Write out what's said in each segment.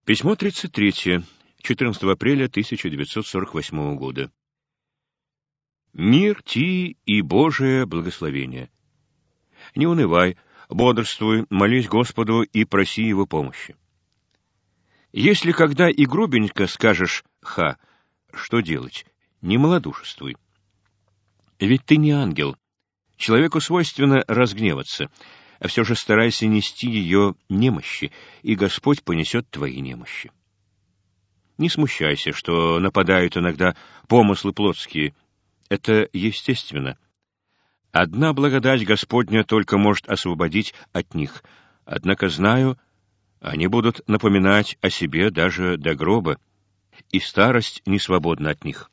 Письмо 33. 14 апреля 1948 года. Мир ти и Божие благословение. Не унывай, бодрствуй, молись Господу и проси Его помощи. Если когда и грубенько скажешь «ха», что делать? Не малодушествуй. Ведь ты не ангел. Человеку свойственно разгневаться, а все же старайся нести ее немощи, и Господь понесет твои немощи. Не смущайся, что нападают иногда помыслы плотские. Это естественно. Одна благодать Господня только может освободить от них. Однако знаю, они будут напоминать о себе даже до гроба, и старость не свободна от них.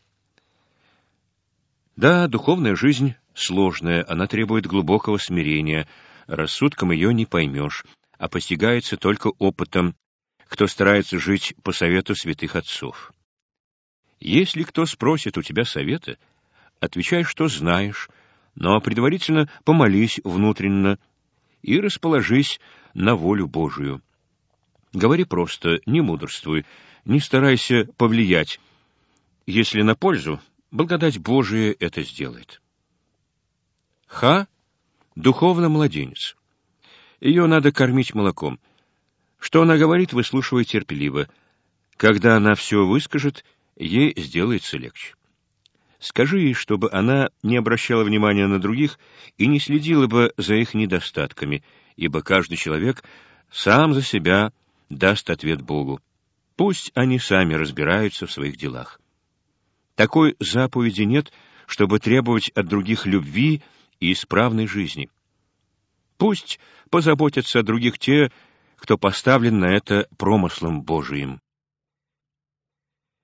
Да, духовная жизнь сложная, она требует глубокого смирения, рассудком ее не поймешь, а постигается только опытом, кто старается жить по совету святых отцов. Если кто спросит у тебя совета, отвечай, что знаешь, но предварительно помолись внутренно и расположись на волю Божию. Говори просто, не мудрствуй, не старайся повлиять. Если на пользу, благодать Божия это сделает. Ха — духовно младенец. Ее надо кормить молоком. Что она говорит, выслушивай терпеливо. Когда она все выскажет, ей сделается легче. Скажи ей, чтобы она не обращала внимания на других и не следила бы за их недостатками, ибо каждый человек сам за себя даст ответ Богу. Пусть они сами разбираются в своих делах. Такой заповеди нет, чтобы требовать от других любви и исправной жизни. Пусть позаботятся о других те, кто поставлен на это промыслом Божиим.